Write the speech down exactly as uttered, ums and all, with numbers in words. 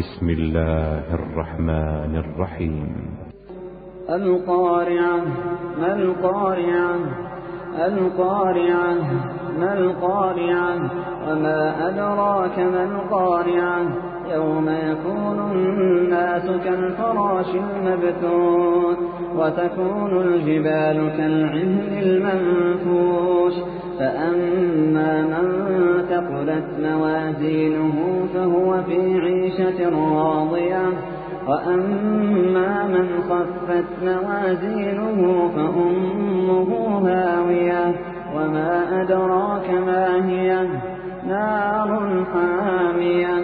بسم الله الرحمن الرحيم. القارعة ما القارعة القارعة ما القارعة وما أدراك ما القارعة يوم يكون الناس كالفراش المبثوث وتكون الجبال كالعهن المنفوش فأما من ثقلت موازينه فهو في عيشة راضية وأما من خفت موازينه فأمه هاوية وما أدراك ما هي نار حامية